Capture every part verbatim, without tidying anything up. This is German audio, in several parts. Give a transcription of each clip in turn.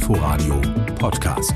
Inforadio Podcast.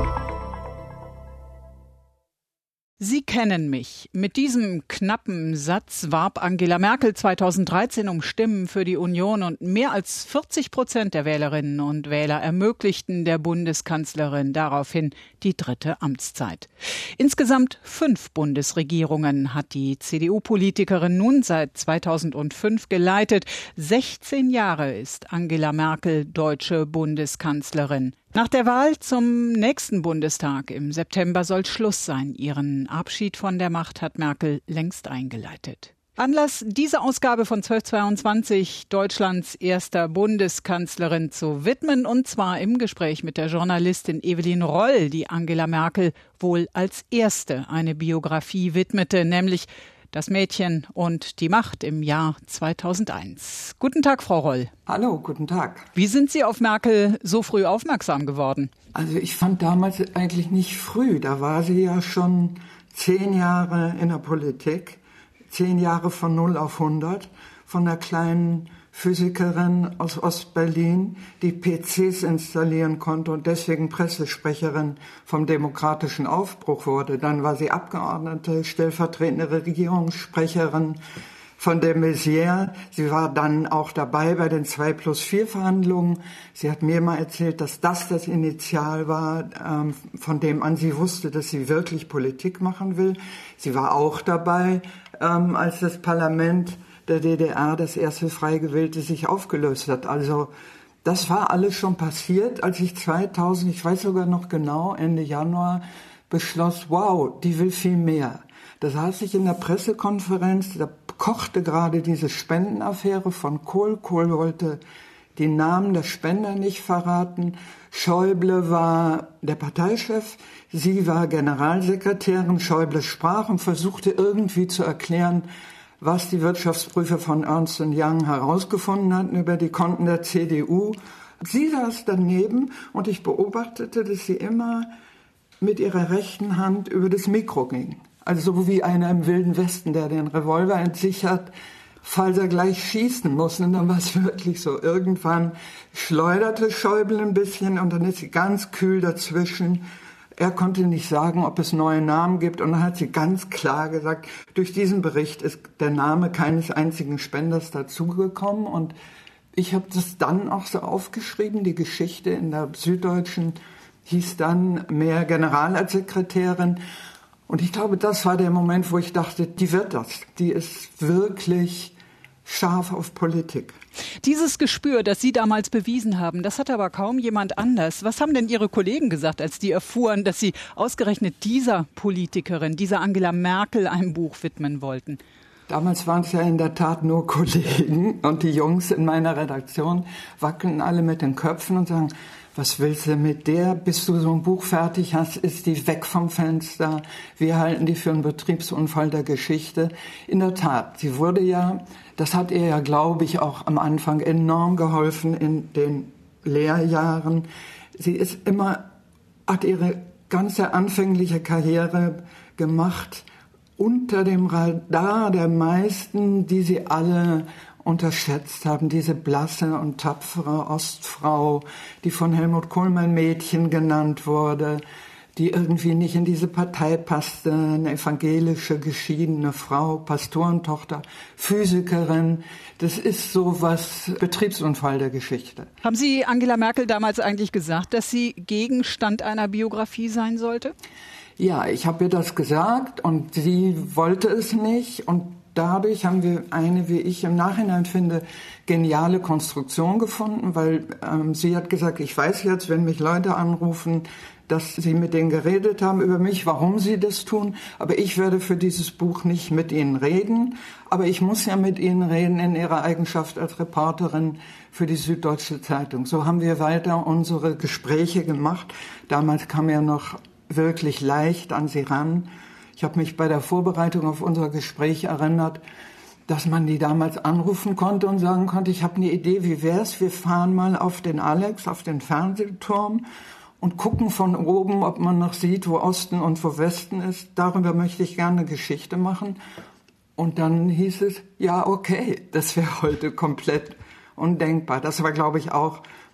Sie kennen mich. Mit diesem knappen Satz warb Angela Merkel zweitausenddreizehn um Stimmen für die Union und mehr als vierzig Prozent der Wählerinnen und Wähler ermöglichten der Bundeskanzlerin daraufhin die dritte Amtszeit. Insgesamt fünf Bundesregierungen hat die C D U-Politikerin nun seit zweitausendfünf geleitet. sechzehn Jahre ist Angela Merkel deutsche Bundeskanzlerin. Nach der Wahl zum nächsten Bundestag im September soll Schluss sein. Ihren Abschied von der Macht hat Merkel längst eingeleitet. Anlass, diese Ausgabe von zwölf zweiundzwanzig Deutschlands erster Bundeskanzlerin zu widmen, und zwar im Gespräch mit der Journalistin Evelyn Roll, die Angela Merkel wohl als erste eine Biografie widmete, nämlich Das Mädchen und die Macht im Jahr zweitausendeins. Guten Tag, Frau Roll. Hallo, guten Tag. Wie sind Sie auf Merkel so früh aufmerksam geworden? Also ich fand damals eigentlich nicht früh. Da war sie ja schon zehn Jahre in der Politik. Zehn Jahre von null auf hundert. Von einer kleinen Physikerin aus Ostberlin, die P Cs installieren konnte und deswegen Pressesprecherin vom demokratischen Aufbruch wurde. Dann war sie Abgeordnete, stellvertretende Regierungssprecherin von de Maizière. Sie war dann auch dabei bei den zwei plus vier Verhandlungen. Sie hat mir mal erzählt, dass das das Initial war, ähm, von dem an sie wusste, dass sie wirklich Politik machen will. Sie war auch dabei, ähm, als das Parlament der D D R, das erste frei gewählte, sich aufgelöst hat. Also das war alles schon passiert, als ich zweitausend, ich weiß sogar noch genau, Ende Januar beschloss, wow, die will viel mehr. Da saß ich in der Pressekonferenz, da kochte gerade diese Spendenaffäre von Kohl. Kohl wollte die Namen der Spender nicht verraten. Schäuble war der Parteichef, sie war Generalsekretärin. Schäuble sprach und versuchte irgendwie zu erklären, was die Wirtschaftsprüfer von Ernst und Young herausgefunden hatten über die Konten der C D U. Sie saß daneben und ich beobachtete, dass sie immer mit ihrer rechten Hand über das Mikro ging. Also so wie einer im Wilden Westen, der den Revolver entsichert, falls er gleich schießen muss. Und dann war es wirklich so. Irgendwann schleuderte Schäuble ein bisschen und dann ist sie ganz kühl dazwischen. Er konnte nicht sagen, ob es neue Namen gibt. Und dann hat sie ganz klar gesagt, durch diesen Bericht ist der Name keines einzigen Spenders dazugekommen. Und ich habe das dann auch so aufgeschrieben. Die Geschichte in der Süddeutschen hieß dann mehr General als Sekretärin. Und ich glaube, das war der Moment, wo ich dachte, die wird das. Die ist wirklich scharf auf Politik. Dieses Gespür, das Sie damals bewiesen haben, das hatte aber kaum jemand anders. Was haben denn Ihre Kollegen gesagt, als die erfuhren, dass Sie ausgerechnet dieser Politikerin, dieser Angela Merkel, ein Buch widmen wollten? Damals waren es ja in der Tat nur Kollegen und die Jungs in meiner Redaktion wackeln alle mit den Köpfen und sagen, was willst du mit der? Bis du so ein Buch fertig hast, ist die weg vom Fenster. Wir halten die für einen Betriebsunfall der Geschichte. In der Tat, sie wurde ja, das hat ihr ja, glaube ich, auch am Anfang enorm geholfen in den Lehrjahren. Sie ist immer, hat ihre ganze anfängliche Karriere gemacht unter dem Radar der meisten, die sie alle unterschätzt haben, diese blasse und tapfere Ostfrau, die von Helmut Kohl mein Mädchen genannt wurde, die irgendwie nicht in diese Partei passte, eine evangelische, geschiedene Frau, Pastorentochter, Physikerin. Das ist so was, Betriebsunfall der Geschichte. Haben Sie Angela Merkel damals eigentlich gesagt, dass sie Gegenstand einer Biografie sein sollte? Ja, ich habe ihr das gesagt und sie wollte es nicht und dadurch haben wir eine, wie ich im Nachhinein finde, geniale Konstruktion gefunden, weil ähm, sie hat gesagt, ich weiß jetzt, wenn mich Leute anrufen, dass sie mit denen geredet haben über mich, warum sie das tun, aber ich werde für dieses Buch nicht mit ihnen reden, aber ich muss ja mit ihnen reden in ihrer Eigenschaft als Reporterin für die Süddeutsche Zeitung. So haben wir weiter unsere Gespräche gemacht. Damals kam ja noch wirklich leicht an sie ran. Ich habe mich bei der Vorbereitung auf unser Gespräch erinnert, dass man die damals anrufen konnte und sagen konnte, ich habe eine Idee, wie wär's, wir fahren mal auf den Alex, auf den Fernsehturm und gucken von oben, ob man noch sieht, wo Osten und wo Westen ist. Darüber möchte ich gerne eine Geschichte machen. Und dann hieß es, ja, okay, das wäre heute komplett undenkbar. Das war, glaube ich, auch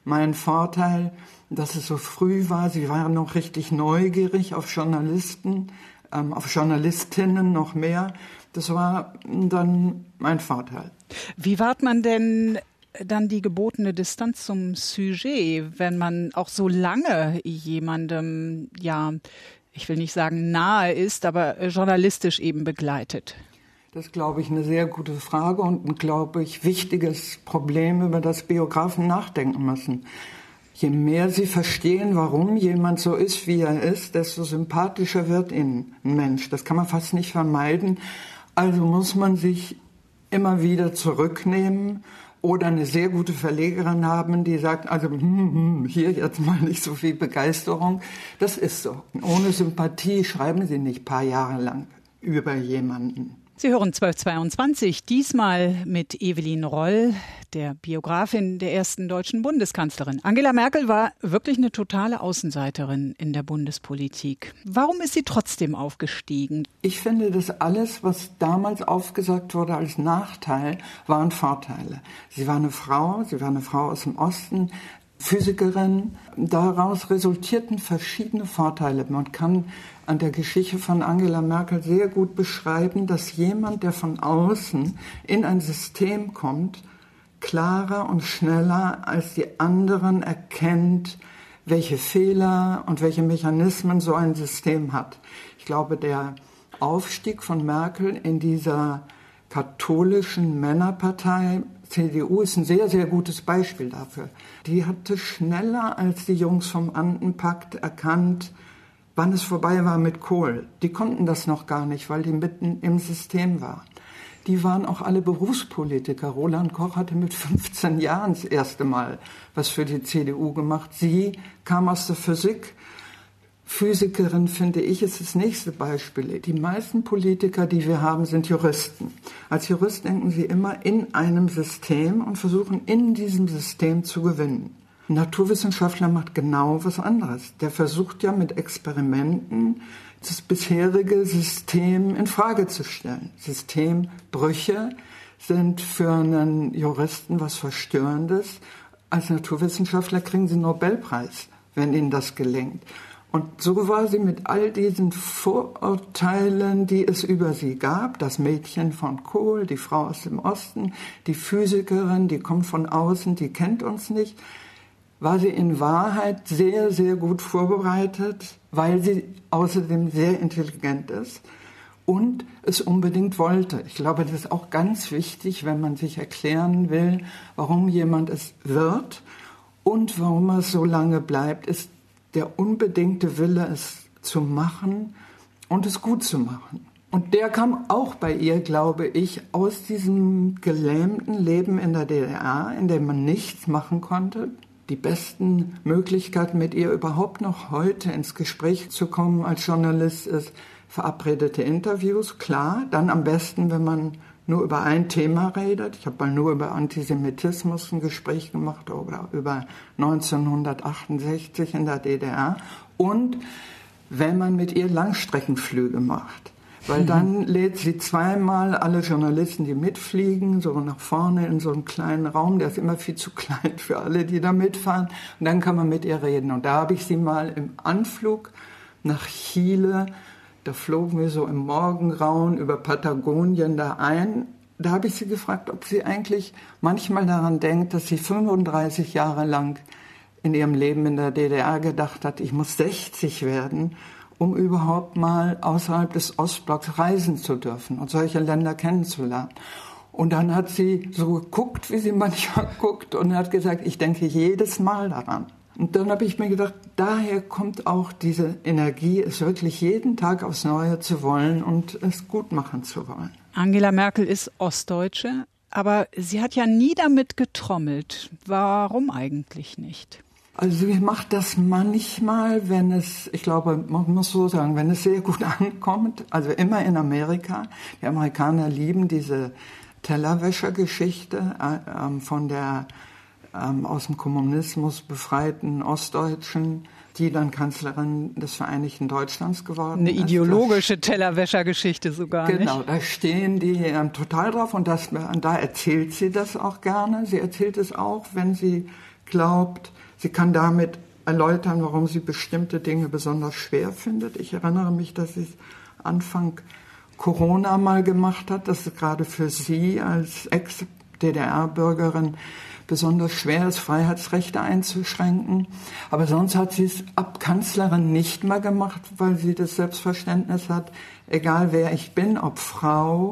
mein Vorteil, dass es so früh war. Sie waren noch richtig neugierig auf Journalisten, ähm, auf Journalistinnen noch mehr. Das war dann mein Vorteil. Wie wahrt man denn dann die gebotene Distanz zum Sujet, wenn man auch so lange jemandem, ja, ich will nicht sagen nahe ist, aber journalistisch eben begleitet? Das ist, glaube ich, eine sehr gute Frage und ein, glaube ich, wichtiges Problem, über das Biografen nachdenken müssen. Je mehr sie verstehen, warum jemand so ist, wie er ist, desto sympathischer wird ihnen ein Mensch. Das kann man fast nicht vermeiden. Also muss man sich immer wieder zurücknehmen oder eine sehr gute Verlegerin haben, die sagt, also hm, hm, hier jetzt mal nicht so viel Begeisterung. Das ist so. Ohne Sympathie schreiben Sie nicht ein paar Jahre lang über jemanden. Sie hören zwölf zweiundzwanzig, diesmal mit Evelyn Roll, der Biografin der ersten deutschen Bundeskanzlerin. Angela Merkel war wirklich eine totale Außenseiterin in der Bundespolitik. Warum ist sie trotzdem aufgestiegen? Ich finde, dass alles, was damals aufgesagt wurde als Nachteil, waren Vorteile. Sie war eine Frau, sie war eine Frau aus dem Osten, Physikerin. Daraus resultierten verschiedene Vorteile. Man kann an der Geschichte von Angela Merkel sehr gut beschreiben, dass jemand, der von außen in ein System kommt, klarer und schneller als die anderen erkennt, welche Fehler und welche Mechanismen so ein System hat. Ich glaube, der Aufstieg von Merkel in dieser katholischen Männerpartei C D U ist ein sehr, sehr gutes Beispiel dafür. Die hatte schneller als die Jungs vom Andenpakt erkannt, wann es vorbei war mit Kohl. Die konnten das noch gar nicht, weil die mitten im System war. Die waren auch alle Berufspolitiker. Roland Koch hatte mit fünfzehn Jahren das erste Mal was für die C D U gemacht. Sie kam aus der Physik. Physikerin, finde ich, ist das nächste Beispiel. Die meisten Politiker, die wir haben, sind Juristen. Als Jurist denken sie immer in einem System und versuchen in diesem System zu gewinnen. Ein Naturwissenschaftler macht genau was anderes. Der versucht ja mit Experimenten das bisherige System in Frage zu stellen. Systembrüche sind für einen Juristen was Verstörendes. Als Naturwissenschaftler kriegen sie einen Nobelpreis, wenn ihnen das gelingt. Und so war sie mit all diesen Vorurteilen, die es über sie gab, das Mädchen von Kohl, die Frau aus dem Osten, die Physikerin, die kommt von außen, die kennt uns nicht, war sie in Wahrheit sehr, sehr gut vorbereitet, weil sie außerdem sehr intelligent ist und es unbedingt wollte. Ich glaube, das ist auch ganz wichtig, wenn man sich erklären will, warum jemand es wird und warum er so lange bleibt, ist der unbedingte Wille, es zu machen und es gut zu machen. Und der kam auch bei ihr, glaube ich, aus diesem gelähmten Leben in der D D R, in dem man nichts machen konnte. Die besten Möglichkeiten, mit ihr überhaupt noch heute ins Gespräch zu kommen als Journalist, ist verabredete Interviews, klar. Dann am besten, wenn man nur über ein Thema redet. Ich habe mal nur über Antisemitismus ein Gespräch gemacht oder über neunzehnhundertachtundsechzig in der D D R. Und wenn man mit ihr Langstreckenflüge macht. Weil dann lädt sie zweimal alle Journalisten, die mitfliegen, so nach vorne in so einen kleinen Raum. Der ist immer viel zu klein für alle, die da mitfahren. Und dann kann man mit ihr reden. Und da habe ich sie mal im Anflug nach Chile, da flogen wir so im Morgengrauen über Patagonien da ein. Da habe ich sie gefragt, ob sie eigentlich manchmal daran denkt, dass sie fünfunddreißig Jahre lang in ihrem Leben in der D D R gedacht hat, ich muss sechzig werden, um überhaupt mal außerhalb des Ostblocks reisen zu dürfen und solche Länder kennenzulernen. Und dann hat sie so geguckt, wie sie manchmal guckt, und hat gesagt, ich denke jedes Mal daran. Und dann habe ich mir gedacht, daher kommt auch diese Energie, es wirklich jeden Tag aufs Neue zu wollen und es gut machen zu wollen. Angela Merkel ist Ostdeutsche, aber sie hat ja nie damit getrommelt. Warum eigentlich nicht? Also sie macht das manchmal, wenn es, ich glaube, man muss so sagen, wenn es sehr gut ankommt, also immer in Amerika. Die Amerikaner lieben diese Tellerwäscher-Geschichte äh, von der ähm, aus dem Kommunismus befreiten Ostdeutschen, die dann Kanzlerin des Vereinigten Deutschlands geworden Eine ist. Eine ideologische Tellerwäscher-Geschichte sogar, Genau, nicht? Da stehen die ähm, total drauf und das, da erzählt sie das auch gerne. Sie erzählt es auch, wenn sie glaubt, sie kann damit erläutern, warum sie bestimmte Dinge besonders schwer findet. Ich erinnere mich, dass sie es Anfang Corona mal gemacht hat, dass es gerade für sie als Ex-D D R-Bürgerin besonders schwer ist, Freiheitsrechte einzuschränken. Aber sonst hat sie es ab Kanzlerin nicht mehr gemacht, weil sie das Selbstverständnis hat, egal wer ich bin, ob Frau,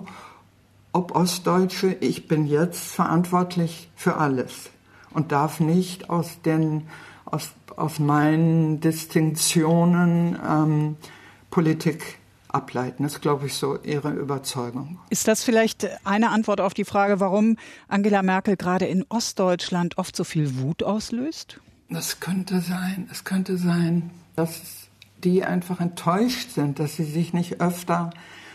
ob Ostdeutsche, ich bin jetzt verantwortlich für alles und darf nicht aus den aus, aus meinen Distinktionen ähm, Politik ableiten. Das ist, glaube ich, so ihre Überzeugung. Ist das vielleicht eine Antwort auf die Frage, warum Angela Merkel gerade in Ostdeutschland oft so viel Wut auslöst? Das könnte sein. Es könnte sein, dass die einfach enttäuscht sind, dass sie sich nicht öfter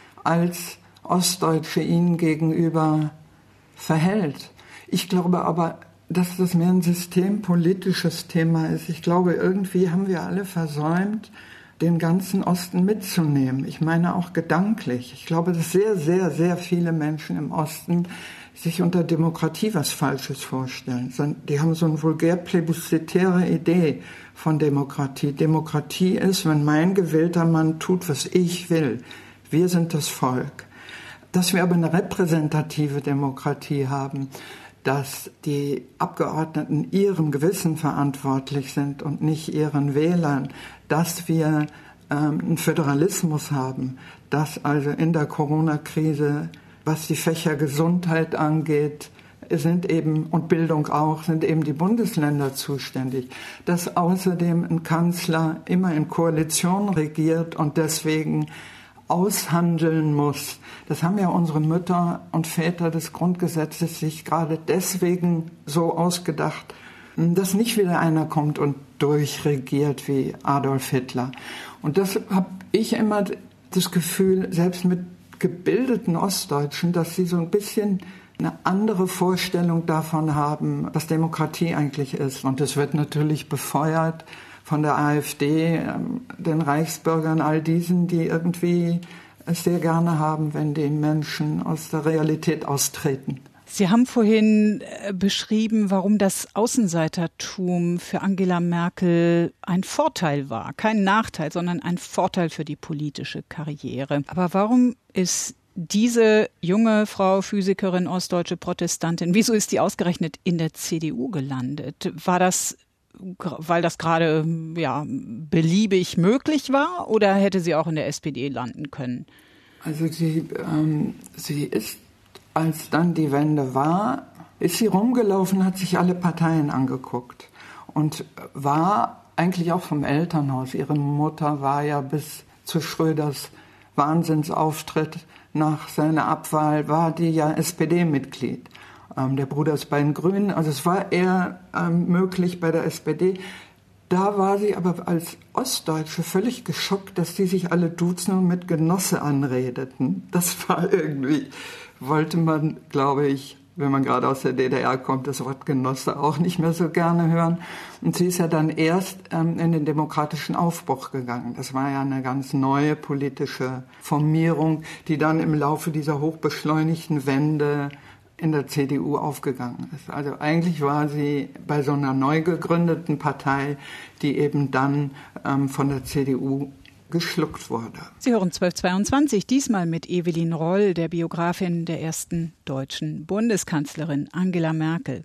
als Ostdeutsche ihnen gegenüber verhält. Ich glaube aber, dass das mehr ein systempolitisches Thema ist. Ich glaube, irgendwie haben wir alle versäumt, den ganzen Osten mitzunehmen. Ich meine auch gedanklich. Ich glaube, dass sehr, sehr, sehr viele Menschen im Osten sich unter Demokratie was Falsches vorstellen. Die haben so eine vulgär plebiszitäre Idee von Demokratie. Demokratie ist, wenn mein gewählter Mann tut, was ich will. Wir sind das Volk. Dass wir aber eine repräsentative Demokratie haben, dass die Abgeordneten ihrem Gewissen verantwortlich sind und nicht ihren Wählern, dass wir ähm, einen Föderalismus haben, dass also in der Corona-Krise, was die Fächer Gesundheit angeht, sind eben, und Bildung auch, sind eben die Bundesländer zuständig, dass außerdem ein Kanzler immer in Koalition regiert und deswegen aushandeln muss. Das haben ja unsere Mütter und Väter des Grundgesetzes sich gerade deswegen so ausgedacht, dass nicht wieder einer kommt und durchregiert wie Adolf Hitler. Und das habe ich immer das Gefühl, selbst mit gebildeten Ostdeutschen, dass sie so ein bisschen eine andere Vorstellung davon haben, was Demokratie eigentlich ist. Und das wird natürlich befeuert von der AfD, den Reichsbürgern, all diesen, die irgendwie es sehr gerne haben, wenn die Menschen aus der Realität austreten. Sie haben vorhin beschrieben, warum das Außenseitertum für Angela Merkel ein Vorteil war. Kein Nachteil, sondern ein Vorteil für die politische Karriere. Aber warum ist diese junge Frau, Physikerin, ostdeutsche Protestantin, wieso ist die ausgerechnet in der C D U gelandet? War das weil das gerade ja, beliebig möglich war, oder hätte sie auch in der S P D landen können? Also sie, ähm, sie ist, als dann die Wende war, ist sie rumgelaufen, hat sich alle Parteien angeguckt und war eigentlich auch vom Elternhaus. Ihre Mutter war ja bis zu Schröders Wahnsinnsauftritt nach seiner Abwahl, war die ja S P D-Mitglied. Der Bruder ist bei den Grünen, also es war eher ähm, möglich bei der S P D. Da war sie aber als Ostdeutsche völlig geschockt, dass die sich alle duzen und mit Genosse anredeten. Das war irgendwie, wollte man, glaube ich, wenn man gerade aus der D D R kommt, das Wort Genosse auch nicht mehr so gerne hören. Und sie ist ja dann erst ähm, in den demokratischen Aufbruch gegangen. Das war ja eine ganz neue politische Formierung, die dann im Laufe dieser hochbeschleunigten Wende in der C D U aufgegangen ist. Also eigentlich war sie bei so einer neu gegründeten Partei, die eben dann ähm, von der C D U geschluckt wurde. Sie hören zwölf zweiundzwanzig, diesmal mit Evelyn Roll, der Biografin der ersten deutschen Bundeskanzlerin Angela Merkel.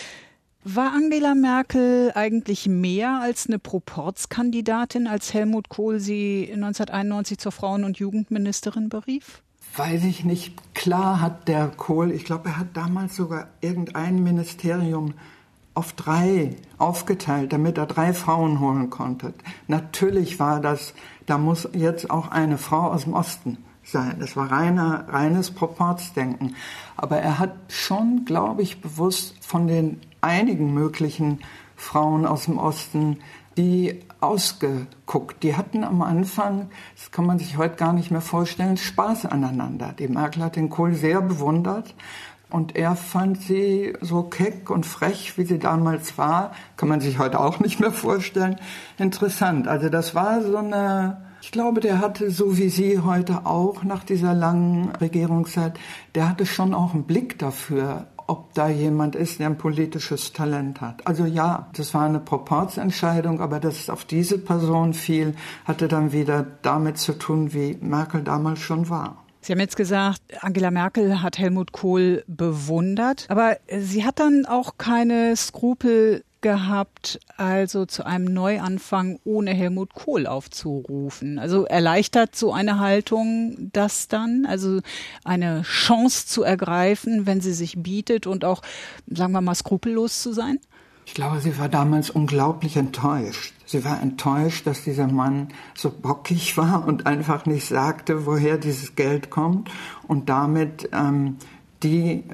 War Angela Merkel eigentlich mehr als eine Proporzkandidatin, als Helmut Kohl sie neunzehnhunderteinundneunzig zur Frauen- und Jugendministerin berief? Weiß ich nicht. Klar hat der Kohl, ich glaube, er hat damals sogar irgendein Ministerium auf drei aufgeteilt, damit er drei Frauen holen konnte. Natürlich war das, da muss jetzt auch eine Frau aus dem Osten sein. Das war reiner, reines Proporzdenken. Aber er hat schon, glaube ich, bewusst von den einigen möglichen Frauen aus dem Osten die ausgeguckt. Die hatten am Anfang, das kann man sich heute gar nicht mehr vorstellen, Spaß aneinander. Die Merkel hat den Kohl sehr bewundert und er fand sie so keck und frech, wie sie damals war, kann man sich heute auch nicht mehr vorstellen, interessant. Also das war so eine, ich glaube, der hatte, so wie sie heute auch nach dieser langen Regierungszeit, der hatte schon auch einen Blick dafür, ob da jemand ist, der ein politisches Talent hat. Also ja, das war eine Proporzentscheidung, aber dass es auf diese Person fiel, hatte dann wieder damit zu tun, wie Merkel damals schon war. Sie haben jetzt gesagt, Angela Merkel hat Helmut Kohl bewundert, aber sie hat dann auch keine Skrupel gehabt, also zu einem Neuanfang ohne Helmut Kohl aufzurufen. Also erleichtert so eine Haltung das dann, also eine Chance zu ergreifen, wenn sie sich bietet und auch, sagen wir mal, skrupellos zu sein? Ich glaube, sie war damals unglaublich enttäuscht. Sie war enttäuscht, dass dieser Mann so bockig war und einfach nicht sagte, woher dieses Geld kommt und damit ähm, die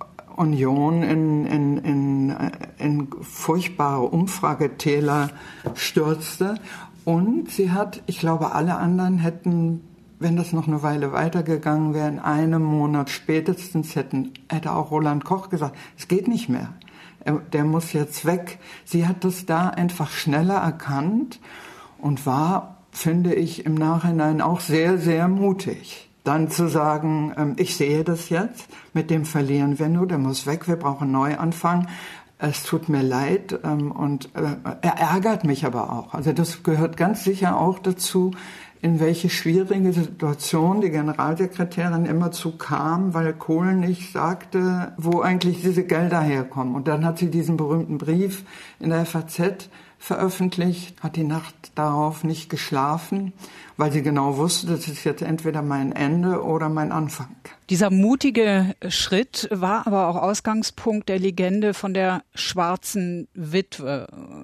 Union in, in, in, in furchtbare Umfragetäler stürzte. Und sie hat, ich glaube, alle anderen hätten, wenn das noch eine Weile weitergegangen wäre, in einem Monat spätestens hätten, hätte auch Roland Koch gesagt, es geht nicht mehr. Der muss jetzt weg. Sie hat das da einfach schneller erkannt und war, finde ich, im Nachhinein auch sehr, sehr mutig. Dann zu sagen, ich sehe das jetzt, mit dem verlieren wir nur, der muss weg, wir brauchen einen Neuanfang. Es tut mir leid und er ärgert mich aber auch. Also das gehört ganz sicher auch dazu, in welche schwierige Situation die Generalsekretärin immerzu kam, weil Kohl nicht sagte, wo eigentlich diese Gelder herkommen. Und dann hat sie diesen berühmten Brief in der F A Z veröffentlicht, hat die Nacht darauf nicht geschlafen, weil sie genau wusste, das ist jetzt entweder mein Ende oder mein Anfang. Dieser mutige Schritt war aber auch Ausgangspunkt der Legende von der schwarzen Witwe.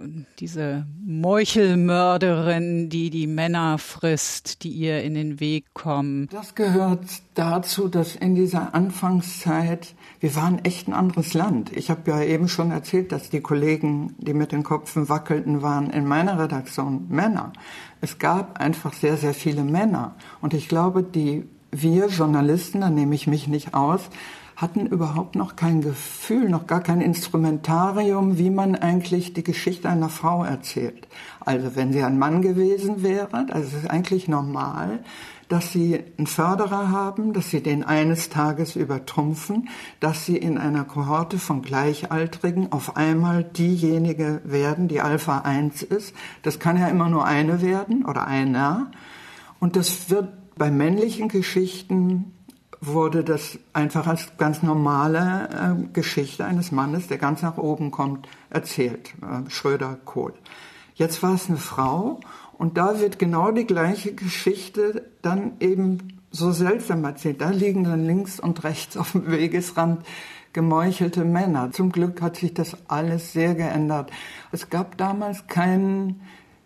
Diese Meuchelmörderin, die die Männer frisst, die ihr in den Weg kommen. Das gehört dazu, dass in dieser Anfangszeit, wir waren echt ein anderes Land. Ich habe ja eben schon erzählt, dass die Kollegen, die mit den Köpfen wackelten, waren in meiner Redaktion Männer. Es gab einfach sehr, sehr viele Männer. Und ich glaube, die wir Journalisten, da nehme ich mich nicht aus, hatten überhaupt noch kein Gefühl, noch gar kein Instrumentarium, wie man eigentlich die Geschichte einer Frau erzählt. Also wenn sie ein Mann gewesen wäre, also es ist eigentlich normal, dass sie einen Förderer haben, dass sie den eines Tages übertrumpfen, dass sie in einer Kohorte von Gleichaltrigen auf einmal diejenige werden, die Alpha eins ist. Das kann ja immer nur eine werden oder einer. Und das wird bei männlichen Geschichten wurde das einfach als ganz normale äh, Geschichte eines Mannes, der ganz nach oben kommt, erzählt. Äh, Schröder, Kohl. Jetzt war es eine Frau und da wird genau die gleiche Geschichte dann eben so seltsam erzählt. Da liegen dann links und rechts auf dem Wegesrand gemeuchelte Männer. Zum Glück hat sich das alles sehr geändert. Es gab damals kein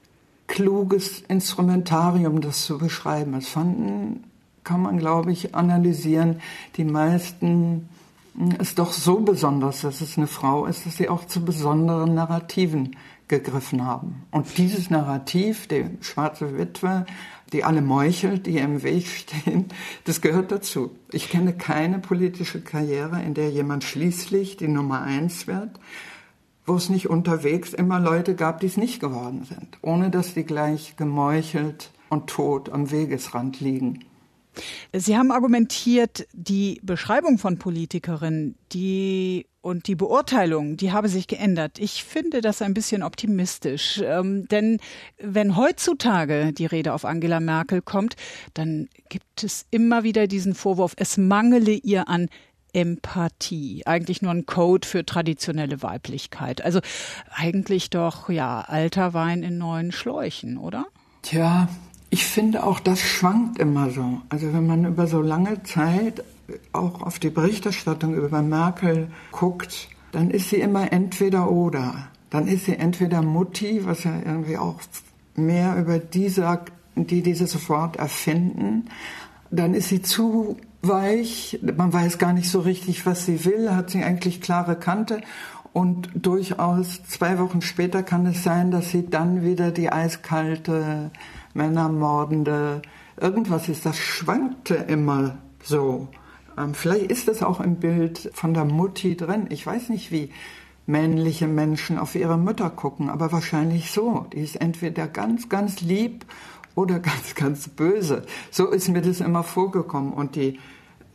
kluges Instrumentarium, das zu beschreiben. Es fanden, kann man, glaube ich, analysieren, die meisten es doch so besonders, dass es eine Frau ist, dass sie auch zu besonderen Narrativen gegriffen haben. Und dieses Narrativ, die schwarze Witwe, die alle meuchelt, die ihr im Weg stehen, das gehört dazu. Ich kenne keine politische Karriere, in der jemand schließlich die Nummer eins wird, wo es nicht unterwegs immer Leute gab, die es nicht geworden sind, ohne dass die gleich gemeuchelt und tot am Wegesrand liegen. Sie haben argumentiert, die Beschreibung von Politikerinnen, die und die Beurteilung, die habe sich geändert. Ich finde das ein bisschen optimistisch, ähm, denn wenn heutzutage die Rede auf Angela Merkel kommt, dann gibt es immer wieder diesen Vorwurf, es mangele ihr an Empathie, eigentlich nur ein Code für traditionelle Weiblichkeit. Also eigentlich doch, ja, alter Wein in neuen Schläuchen, oder? Tja, ich finde auch, das schwankt immer so. Also wenn man über so lange Zeit auch auf die Berichterstattung über Merkel guckt, dann ist sie immer entweder oder. Dann ist sie entweder Mutti, was ja irgendwie auch mehr über die sagt, die dieses Wort erfinden. Dann ist sie zu weich, man weiß gar nicht so richtig, was sie will, hat sie eigentlich klare Kante. Und durchaus zwei Wochen später kann es sein, dass sie dann wieder die eiskalte, männermordende, irgendwas ist. Das schwankte immer so. Ähm, vielleicht ist das auch im Bild von der Mutti drin. Ich weiß nicht, wie männliche Menschen auf ihre Mütter gucken, aber wahrscheinlich so. Die ist entweder ganz, ganz lieb oder ganz, ganz böse. So ist mir das immer vorgekommen. Und die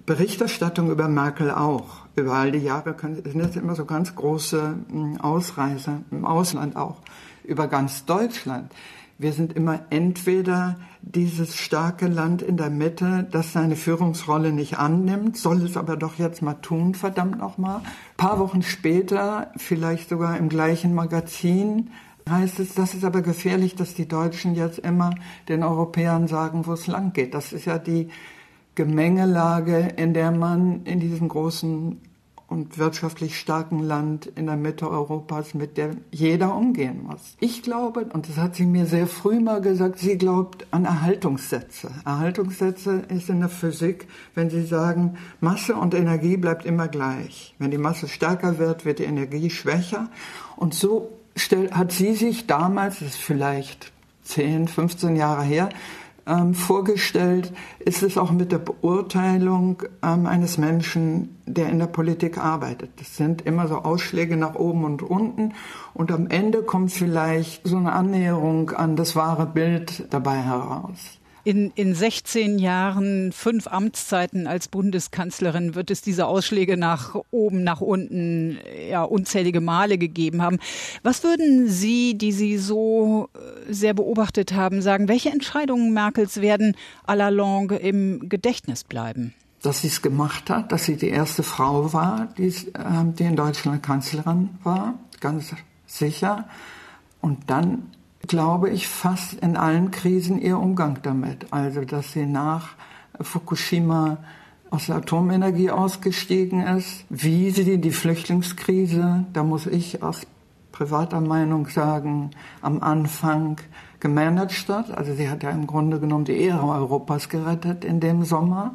Berichterstattung über Merkel auch. Über all die Jahre sind jetzt immer so ganz große Ausreißer, im Ausland auch, über ganz Deutschland. Wir sind immer entweder dieses starke Land in der Mitte, das seine Führungsrolle nicht annimmt, soll es aber doch jetzt mal tun, verdammt nochmal. Ein paar Wochen später, vielleicht sogar im gleichen Magazin, heißt es, das ist aber gefährlich, dass die Deutschen jetzt immer den Europäern sagen, wo es lang geht. Das ist ja die Gemengelage, in der man in diesem großen und wirtschaftlich starken Land in der Mitte Europas, mit der jeder umgehen muss. Ich glaube, und das hat sie mir sehr früh mal gesagt, sie glaubt an Erhaltungssätze. Erhaltungssätze ist in der Physik, wenn sie sagen, Masse und Energie bleibt immer gleich. Wenn die Masse stärker wird, wird die Energie schwächer. Und so hat sie sich damals, das ist vielleicht zehn, fünfzehn Jahre her, Ähm, vorgestellt, ist es auch mit der Beurteilung ähm, eines Menschen, der in der Politik arbeitet. Das sind immer so Ausschläge nach oben und unten und am Ende kommt vielleicht so eine Annäherung an das wahre Bild dabei heraus. In, in sechzehn Jahren, fünf Amtszeiten als Bundeskanzlerin wird es diese Ausschläge nach oben, nach unten, ja, unzählige Male gegeben haben. Was würden Sie, die Sie so sehr beobachtet haben, sagen, welche Entscheidungen Merkels werden à la longue im Gedächtnis bleiben? Dass sie es gemacht hat, dass sie die erste Frau war, die, äh, die in Deutschland Kanzlerin war, ganz sicher. Und dann glaube ich, fast in allen Krisen ihr Umgang damit. Also, dass sie nach Fukushima aus der Atomenergie ausgestiegen ist, wie sie die Flüchtlingskrise, da muss ich aus privater Meinung sagen, am Anfang gemanagt hat. Also sie hat ja im Grunde genommen die Ehre Europas gerettet in dem Sommer.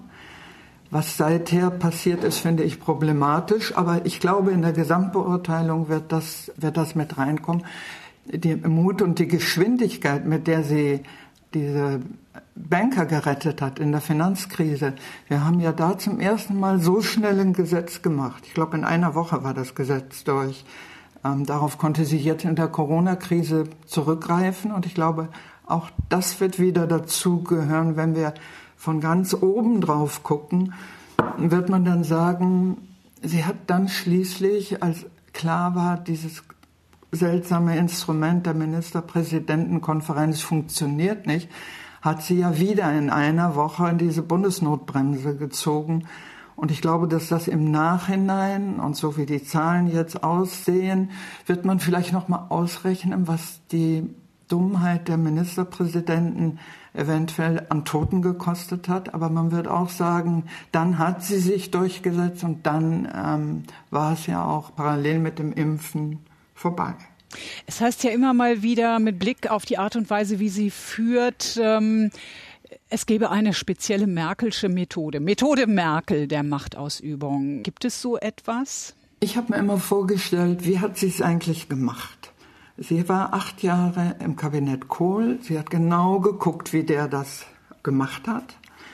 Was seither passiert ist, finde ich problematisch, aber ich glaube, in der Gesamtbeurteilung wird das, wird das mit reinkommen. Die Mut und die Geschwindigkeit, mit der sie diese Banker gerettet hat in der Finanzkrise. Wir haben ja da zum ersten Mal so schnell ein Gesetz gemacht. Ich glaube, in einer Woche war das Gesetz durch. Ähm, darauf konnte sie jetzt in der Corona-Krise zurückgreifen. Und ich glaube, auch das wird wieder dazu gehören, wenn wir von ganz oben drauf gucken, wird man dann sagen, sie hat dann schließlich, als klar war, dieses seltsame Instrument der Ministerpräsidentenkonferenz funktioniert nicht, hat sie ja wieder in einer Woche in diese Bundesnotbremse gezogen. Und ich glaube, dass das im Nachhinein, und so wie die Zahlen jetzt aussehen, wird man vielleicht noch mal ausrechnen, was die Dummheit der Ministerpräsidenten eventuell an Toten gekostet hat. Aber man wird auch sagen, dann hat sie sich durchgesetzt und dann ähm, war es ja auch parallel mit dem Impfen vorbei. Es heißt ja immer mal wieder mit Blick auf die Art und Weise, wie sie führt, ähm, es gäbe eine spezielle Merkelsche Methode. Methode Merkel der Machtausübung. Gibt es so etwas? Ich habe mir immer vorgestellt, wie hat sie es eigentlich gemacht? Sie war acht Jahre im Kabinett Kohl. Sie hat genau geguckt, wie der das gemacht hat.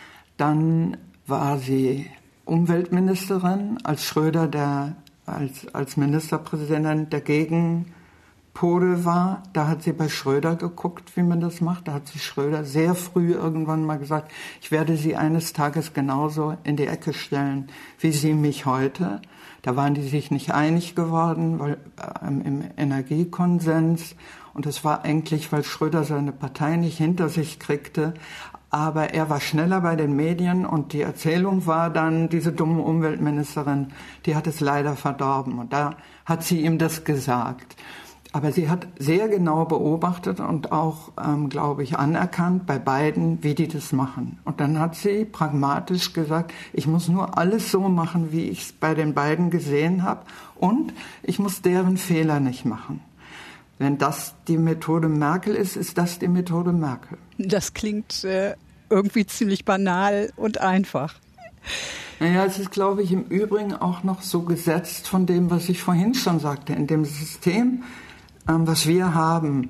Dann war sie Umweltministerin, als Schröder der Als, als Ministerpräsidentin der Gegenpol war, da hat sie bei Schröder geguckt, wie man das macht. Da hat sich Schröder sehr früh irgendwann mal gesagt, ich werde sie eines Tages genauso in die Ecke stellen, wie sie mich heute. Da waren die sich nicht einig geworden, weil ähm, im Energiekonsens. Und es war eigentlich, weil Schröder seine Partei nicht hinter sich kriegte. Aber er war schneller bei den Medien und die Erzählung war dann, diese dumme Umweltministerin, die hat es leider verdorben. Und da hat sie ihm das gesagt. Aber sie hat sehr genau beobachtet und auch, ähm, glaube ich, anerkannt bei beiden, wie die das machen. Und dann hat sie pragmatisch gesagt, ich muss nur alles so machen, wie ich es bei den beiden gesehen habe. Und ich muss deren Fehler nicht machen. Wenn das die Methode Merkel ist, ist das die Methode Merkel. Das klingt äh, irgendwie ziemlich banal und einfach. Naja, es ist, glaube ich, im Übrigen auch noch so gesetzt von dem, was ich vorhin schon sagte, in dem System, ähm, was wir haben.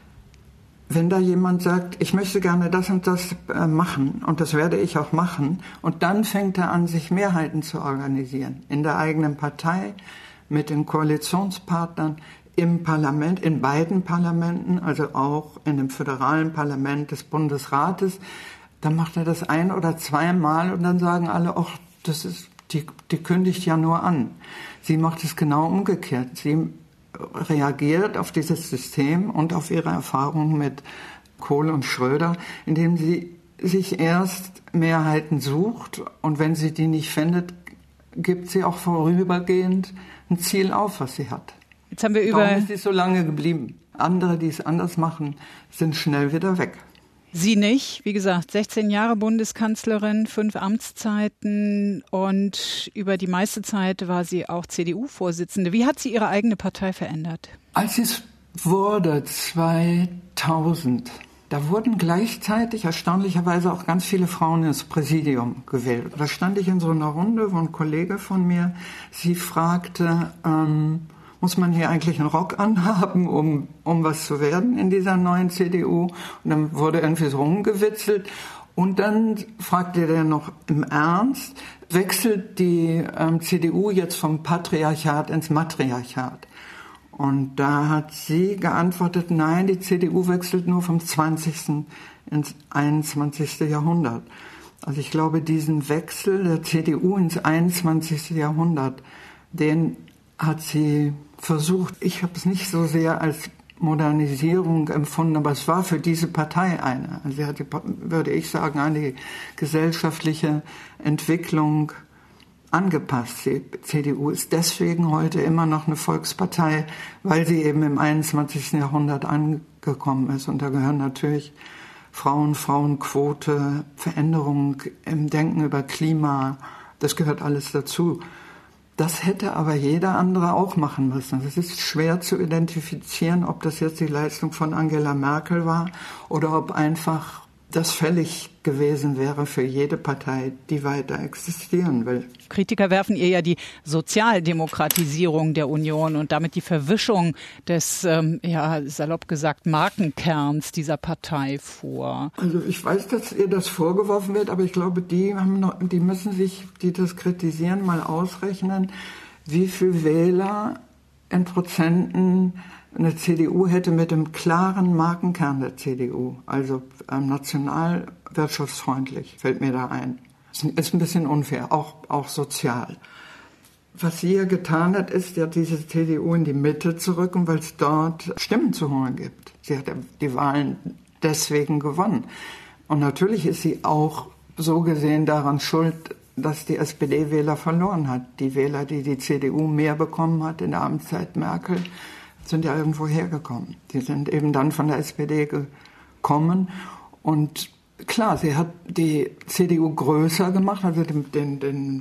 Wenn da jemand sagt, ich möchte gerne das und das äh, machen und das werde ich auch machen, und dann fängt er an, sich Mehrheiten zu organisieren, in der eigenen Partei, mit den Koalitionspartnern, im Parlament, in beiden Parlamenten, also auch in dem föderalen Parlament des Bundesrates, dann macht er das ein oder zweimal und dann sagen alle, ach, das ist, die, die kündigt ja nur an. Sie macht es genau umgekehrt. Sie reagiert auf dieses System und auf ihre Erfahrungen mit Kohl und Schröder, indem sie sich erst Mehrheiten sucht und wenn sie die nicht findet, gibt sie auch vorübergehend ein Ziel auf, was sie hat. Jetzt haben wir über Darum ist sie so lange geblieben. Andere, die es anders machen, sind schnell wieder weg. Sie nicht. Wie gesagt, sechzehn Jahre Bundeskanzlerin, fünf Amtszeiten und über die meiste Zeit war sie auch C D U-Vorsitzende. Wie hat sie ihre eigene Partei verändert? Als es wurde, zweitausend, da wurden gleichzeitig erstaunlicherweise auch ganz viele Frauen ins Präsidium gewählt. Da stand ich in so einer Runde, wo ein Kollege von mir, sie fragte, ähm, muss man hier eigentlich einen Rock anhaben, um, um was zu werden in dieser neuen C D U? Und dann wurde irgendwie so rumgewitzelt. Und dann fragte der noch im Ernst, wechselt die ähm, C D U jetzt vom Patriarchat ins Matriarchat? Und da hat sie geantwortet, nein, die C D U wechselt nur vom zwanzigsten ins einundzwanzigsten Jahrhundert. Also ich glaube, diesen Wechsel der C D U ins einundzwanzigsten Jahrhundert, den hat sie versucht. Ich habe es nicht so sehr als Modernisierung empfunden, aber es war für diese Partei eine. Also sie hat, würde ich sagen, eine gesellschaftliche Entwicklung angepasst. Die C D U ist deswegen heute immer noch eine Volkspartei, weil sie eben im einundzwanzigsten Jahrhundert angekommen ist. Und da gehören natürlich Frauen, Frauenquote, Veränderung im Denken über Klima, das gehört alles dazu. Das hätte aber jeder andere auch machen müssen. Es ist schwer zu identifizieren, ob das jetzt die Leistung von Angela Merkel war oder ob einfach das fällig gewesen wäre für jede Partei, die weiter existieren will. Kritiker werfen ihr ja die Sozialdemokratisierung der Union und damit die Verwischung des, ähm, ja, salopp gesagt, Markenkerns dieser Partei vor. Also ich weiß, dass ihr das vorgeworfen wird, aber ich glaube, die haben noch, die müssen sich, die das kritisieren, mal ausrechnen, wie viel Wähler in Prozenten eine C D U hätte mit dem klaren Markenkern der C D U, also ähm, national wirtschaftsfreundlich, fällt mir da ein. Ist ein bisschen unfair, auch, auch sozial. Was sie ja getan hat, ist ja diese C D U in die Mitte zu rücken, weil es dort Stimmen zu holen gibt. Sie hat die Wahlen deswegen gewonnen. Und natürlich ist sie auch so gesehen daran schuld, dass die S P D-Wähler verloren hat. Die Wähler, die die C D U mehr bekommen hat in der Amtszeit Merkel, sind ja irgendwo hergekommen. Die sind eben dann von der S P D gekommen. Und klar, sie hat die C D U größer gemacht, also den, den, den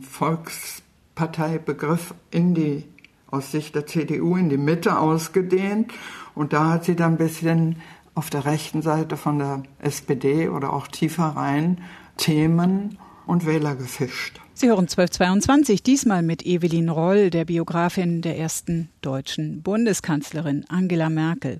Volksparteibegriff in die, aus Sicht der C D U in die Mitte ausgedehnt. Und da hat sie dann ein bisschen auf der rechten Seite von der S P D oder auch tiefer rein Themen und Wähler gefischt. Sie hören zwölf zweiundzwanzig, diesmal mit Evelyn Roll, der Biografin der ersten deutschen Bundeskanzlerin Angela Merkel.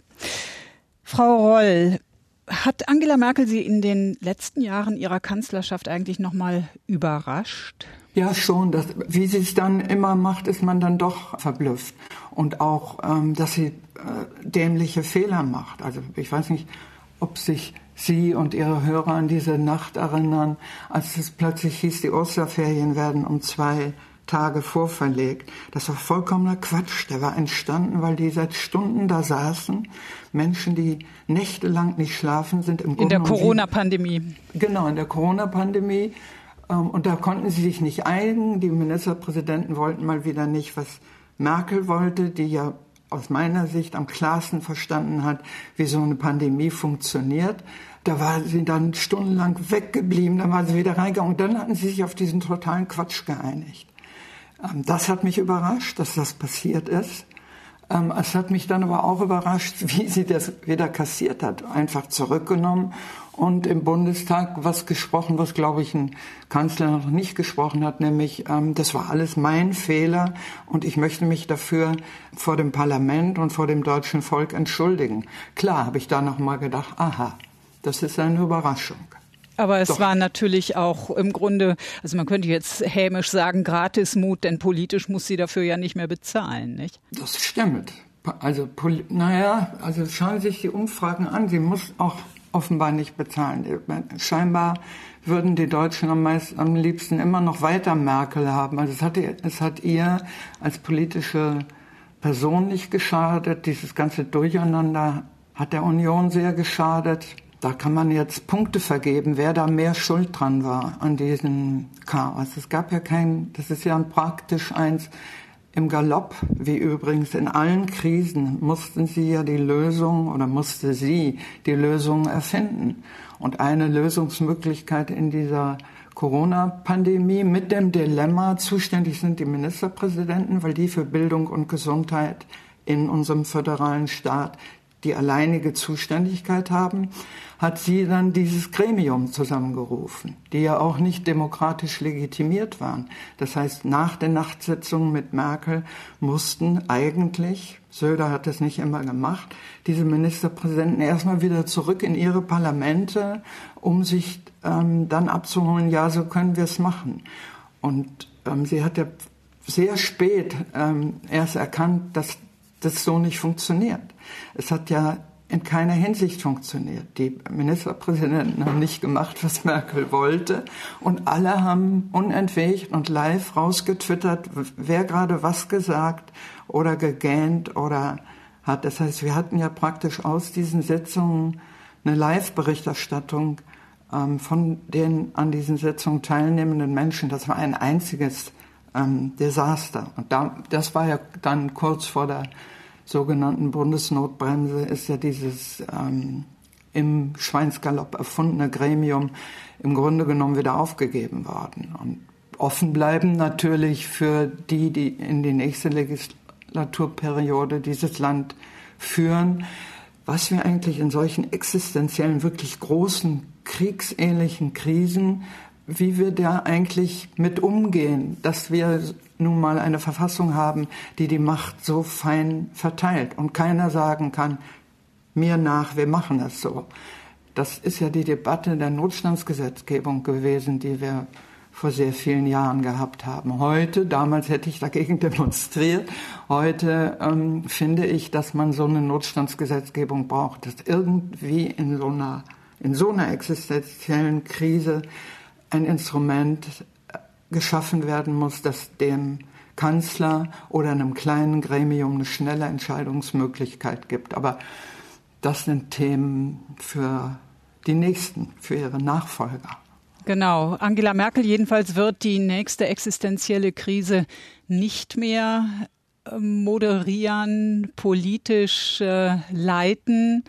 Frau Roll, hat Angela Merkel Sie in den letzten Jahren ihrer Kanzlerschaft eigentlich noch mal überrascht? Ja, schon. Das, wie sie es dann immer macht, ist man dann doch verblüfft. Und auch, ähm, dass sie äh, dämliche Fehler macht. Also ich weiß nicht, ob sich Sie und Ihre Hörer an diese Nacht erinnern, als es plötzlich hieß, die Osterferien werden um zwei Tage vorverlegt. Das war vollkommener Quatsch. Der war entstanden, weil die seit Stunden da saßen. Menschen, die nächtelang nicht schlafen, sind im Grunde in der Corona-Pandemie. Genau, in der Corona-Pandemie. Und da konnten sie sich nicht einigen. Die Ministerpräsidenten wollten mal wieder nicht, was Merkel wollte, die ja aus meiner Sicht am klarsten verstanden hat, wie so eine Pandemie funktioniert. Da war sie dann stundenlang weggeblieben, dann war sie wieder reingegangen und dann hatten sie sich auf diesen totalen Quatsch geeinigt. Das hat mich überrascht, dass das passiert ist. Es hat mich dann aber auch überrascht, wie sie das wieder kassiert hat. Einfach zurückgenommen und im Bundestag was gesprochen, was, glaube ich, ein Kanzler noch nicht gesprochen hat, nämlich, das war alles mein Fehler und ich möchte mich dafür vor dem Parlament und vor dem deutschen Volk entschuldigen. Klar, habe ich da noch mal gedacht, aha, das ist eine Überraschung. Aber es Doch. war natürlich auch im Grunde, also man könnte jetzt hämisch sagen, Gratismut, denn politisch muss sie dafür ja nicht mehr bezahlen, nicht? Das stimmt. Also, naja, also schauen Sie sich die Umfragen an. Sie muss auch offenbar nicht bezahlen. Scheinbar würden die Deutschen am meisten, am liebsten immer noch weiter Merkel haben. Also es hat, es hat ihr als politische Person nicht geschadet. Dieses ganze Durcheinander hat der Union sehr geschadet. Da kann man jetzt Punkte vergeben, wer da mehr schuld dran war an diesem Chaos. Es gab ja kein, das ist ja praktisch eins, im Galopp, wie übrigens in allen Krisen, mussten sie ja die Lösung oder musste sie die Lösung erfinden. Und eine Lösungsmöglichkeit in dieser Corona-Pandemie mit dem Dilemma, zuständig sind die Ministerpräsidenten, weil die für Bildung und Gesundheit in unserem föderalen Staat die alleinige Zuständigkeit haben, hat sie dann dieses Gremium zusammengerufen, die ja auch nicht demokratisch legitimiert waren. Das heißt, nach der Nachtsitzung mit Merkel mussten eigentlich, Söder hat es nicht immer gemacht, diese Ministerpräsidenten erstmal wieder zurück in ihre Parlamente, um sich ähm, dann abzuholen, ja, so können wir es machen. Und ähm, sie hat ja sehr spät ähm, erst erkannt, dass das so nicht funktioniert. Es hat ja in keiner Hinsicht funktioniert. Die Ministerpräsidenten haben nicht gemacht, was Merkel wollte, und alle haben unentwegt und live rausgetwittert, wer gerade was gesagt oder gegähnt oder hat. Das heißt, wir hatten ja praktisch aus diesen Sitzungen eine Live-Berichterstattung ähm, von den an diesen Sitzungen teilnehmenden Menschen. Das war ein einziges ähm, Desaster. Und da, das war ja dann kurz vor der sogenannten Bundesnotbremse, ist ja dieses ähm, im Schweinsgalopp erfundene Gremium im Grunde genommen wieder aufgegeben worden. Und offen bleiben natürlich für die, die in die nächste Legislaturperiode dieses Land führen, was wir eigentlich in solchen existenziellen, wirklich großen, kriegsähnlichen Krisen, wie wir da eigentlich mit umgehen, dass wir nun mal eine Verfassung haben, die die Macht so fein verteilt und keiner sagen kann, mir nach, wir machen es so. Das ist ja die Debatte der Notstandsgesetzgebung gewesen, die wir vor sehr vielen Jahren gehabt haben. Heute, damals hätte ich dagegen demonstriert, heute ähm, finde ich, dass man so eine Notstandsgesetzgebung braucht, dass irgendwie in so einer, in so einer existenziellen Krise ein Instrument geschaffen werden muss, das dem Kanzler oder einem kleinen Gremium eine schnelle Entscheidungsmöglichkeit gibt. Aber das sind Themen für die Nächsten, für ihre Nachfolger. Genau. Angela Merkel jedenfalls wird die nächste existenzielle Krise nicht mehr moderieren, politisch äh, leiten.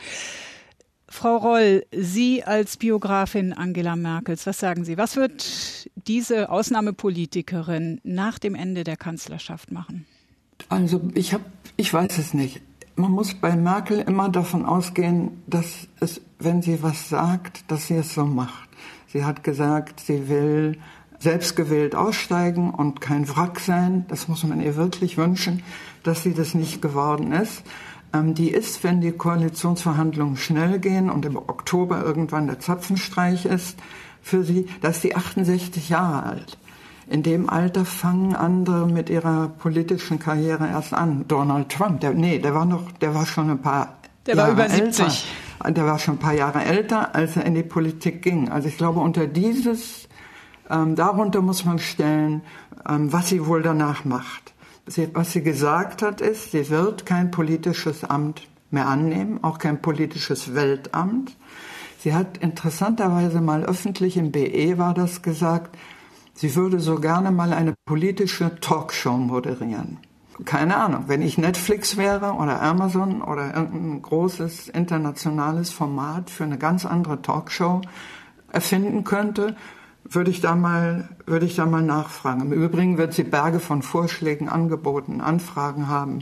Frau Roll, Sie als Biografin Angela Merkels, was sagen Sie? Was wird diese Ausnahmepolitikerin nach dem Ende der Kanzlerschaft machen? Also ich hab, ich weiß es nicht. Man muss bei Merkel immer davon ausgehen, dass es, wenn sie was sagt, dass sie es so macht. Sie hat gesagt, sie will selbstgewählt aussteigen und kein Wrack sein. Das muss man ihr wirklich wünschen, dass sie das nicht geworden ist. Die ist, wenn die Koalitionsverhandlungen schnell gehen und im Oktober irgendwann der Zapfenstreich ist für sie, da ist sie achtundsechzig Jahre alt. In dem Alter fangen andere mit ihrer politischen Karriere erst an. Donald Trump, der, nee, der war noch, der war schon ein paar der Jahre war über älter. siebzig. Der war schon ein paar Jahre älter, als er in die Politik ging. Also ich glaube, unter dieses, ähm, darunter muss man stellen, ähm, was sie wohl danach macht. Sie, was sie gesagt hat, ist, sie wird kein politisches Amt mehr annehmen, auch kein politisches Weltamt. Sie hat interessanterweise mal öffentlich im B E war das gesagt, sie würde so gerne mal eine politische Talkshow moderieren. Keine Ahnung, wenn ich Netflix wäre oder Amazon oder irgendein großes internationales Format für eine ganz andere Talkshow erfinden könnte, würde ich da mal, würde ich da mal nachfragen. Im Übrigen wird sie Berge von Vorschlägen, Angeboten, Anfragen haben.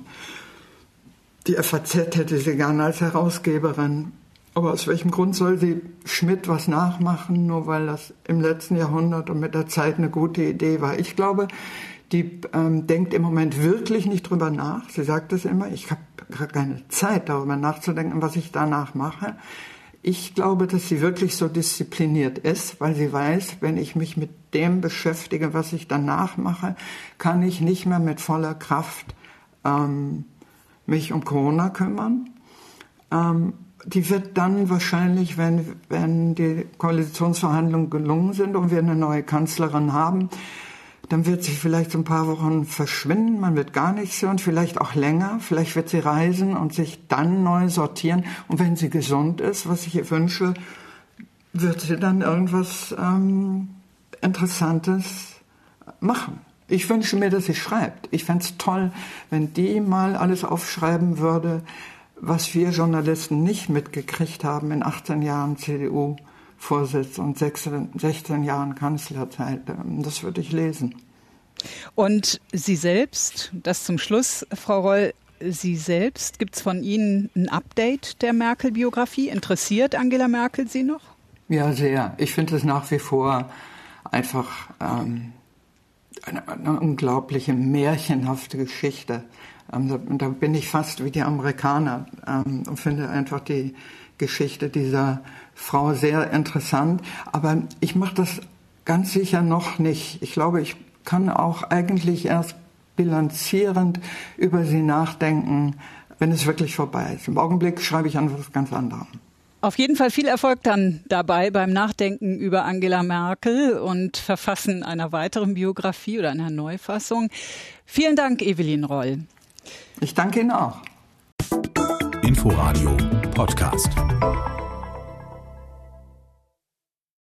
Die F A Z hätte sie gerne als Herausgeberin. Aber aus welchem Grund soll sie Schmidt was nachmachen, nur weil das im letzten Jahrhundert und mit der Zeit eine gute Idee war? Ich glaube, die ähm, denkt im Moment wirklich nicht drüber nach. Sie sagt es immer, ich habe gar keine Zeit, darüber nachzudenken, was ich danach mache. Ich glaube, dass sie wirklich so diszipliniert ist, weil sie weiß, wenn ich mich mit dem beschäftige, was ich danach mache, kann ich nicht mehr mit voller Kraft ähm, mich um Corona kümmern. Ähm, die wird dann wahrscheinlich, wenn, wenn die Koalitionsverhandlungen gelungen sind und wir eine neue Kanzlerin haben, dann wird sie vielleicht so ein paar Wochen verschwinden, man wird gar nichts hören, vielleicht auch länger, vielleicht wird sie reisen und sich dann neu sortieren. Und wenn sie gesund ist, was ich ihr wünsche, wird sie dann irgendwas ähm, Interessantes machen. Ich wünsche mir, dass sie schreibt. Ich fände es toll, wenn die mal alles aufschreiben würde, was wir Journalisten nicht mitgekriegt haben in achtzehn Jahren C D U-Vorsitz und sechzehn Jahren Kanzlerzeit. Das würde ich lesen. Und Sie selbst, das zum Schluss, Frau Roll, Sie selbst, gibt es von Ihnen ein Update der Merkel-Biografie? Interessiert Angela Merkel Sie noch? Ja, sehr. Ich finde es nach wie vor einfach ähm, eine, eine unglaubliche, märchenhafte Geschichte. Ähm, da, da bin ich fast wie die Amerikaner ähm, und finde einfach die Geschichte dieser Frau sehr interessant. Aber ich mache das ganz sicher noch nicht. Ich glaube, ich kann auch eigentlich erst bilanzierend über sie nachdenken, wenn es wirklich vorbei ist. Im Augenblick schreibe ich an was ganz anderem. Auf jeden Fall viel Erfolg dann dabei beim Nachdenken über Angela Merkel und Verfassen einer weiteren Biografie oder einer Neufassung. Vielen Dank, Evelyn Roll. Ich danke Ihnen auch. Inforadio Podcast.